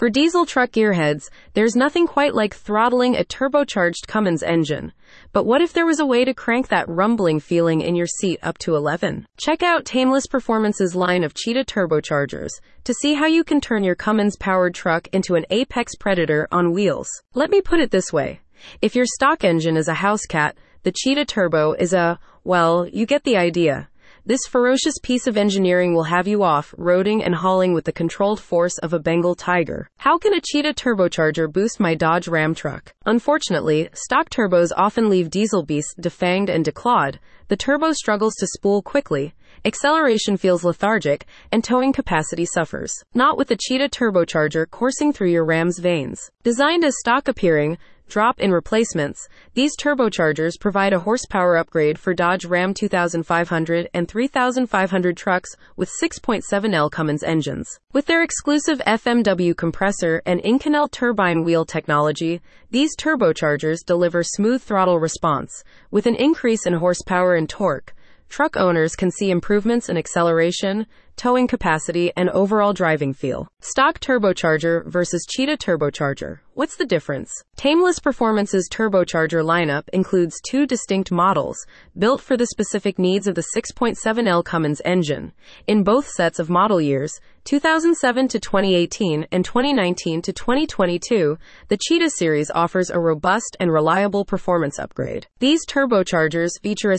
For diesel truck gearheads, there's nothing quite like throttling a turbocharged Cummins engine. But what if there was a way to crank that rumbling feeling in your seat up to 11? Check out Tameless Performance's line of Cheetah turbochargers to see how you can turn your Cummins-powered truck into an apex predator on wheels. Let me put it this way. If your stock engine is a house cat, the Cheetah Turbo is well, you get the idea. This ferocious piece of engineering will have you off-roading and hauling with the controlled force of a Bengal tiger. How can a Cheetah turbocharger boost my Dodge Ram truck? Unfortunately, stock turbos often leave diesel beasts defanged and declawed. The turbo struggles to spool quickly, acceleration feels lethargic, and towing capacity suffers. Not with the Cheetah turbocharger coursing through your Ram's veins. Designed as stock-appearing, drop-in replacements, these turbochargers provide a horsepower upgrade for Dodge Ram 2500 and 3500 trucks with 6.7L Cummins engines. With their exclusive FMW compressor and Inconel turbine wheel technology, these turbochargers deliver smooth throttle response. With an increase in horsepower and torque, truck owners can see improvements in acceleration, towing capacity, and overall driving feel. Stock turbocharger versus Cheetah turbocharger. What's the difference? Tameless Performance's turbocharger lineup includes two distinct models, built for the specific needs of the 6.7L Cummins engine. In both sets of model years, 2007 to 2018 and 2019 to 2022, the Cheetah series offers a robust and reliable performance upgrade. These turbochargers feature a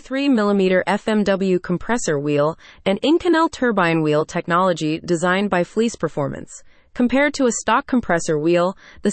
63mm FMW compressor wheel and Inconel turbine wheel technology designed by Fleece Performance. Compared to a stock compressor wheel, the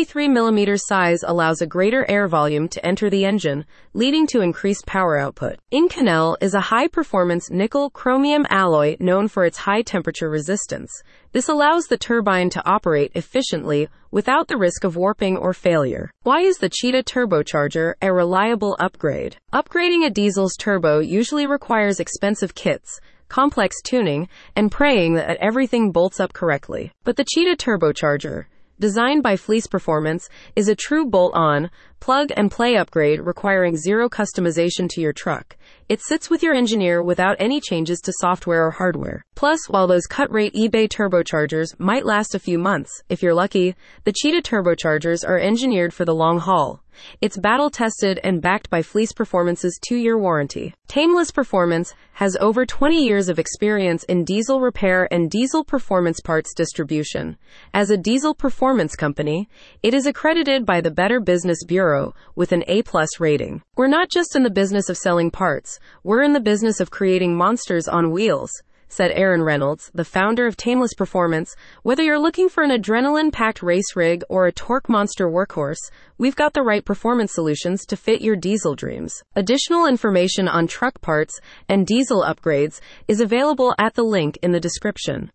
63mm size allows a greater air volume to enter the engine, leading to increased power output. Inconel is a high-performance nickel-chromium alloy known for its high-temperature resistance. This allows the turbine to operate efficiently without the risk of warping or failure. Why is the Cheetah turbocharger a reliable upgrade? Upgrading a diesel's turbo usually requires expensive kits, complex tuning, and praying that everything bolts up correctly. But the Cheetah turbocharger, designed by Fleece Performance, is a true bolt-on, plug-and-play upgrade requiring zero customization to your truck. It sits with your engineer without any changes to software or hardware. Plus, while those cut-rate eBay turbochargers might last a few months, if you're lucky, the Cheetah turbochargers are engineered for the long haul. It's battle-tested and backed by Fleece Performance's 2-year warranty. Tameless Performance has over 20 years of experience in diesel repair and diesel performance parts distribution. As a diesel performance company, it is accredited by the Better Business Bureau with an A+ rating. We're not just in the business of selling parts, we're in the business of creating monsters on wheels, said Aaron Reynolds, the founder of Tameless Performance. Whether you're looking for an adrenaline-packed race rig or a torque monster workhorse, we've got the right performance solutions to fit your diesel dreams. Additional information on truck parts and diesel upgrades is available at the link in the description.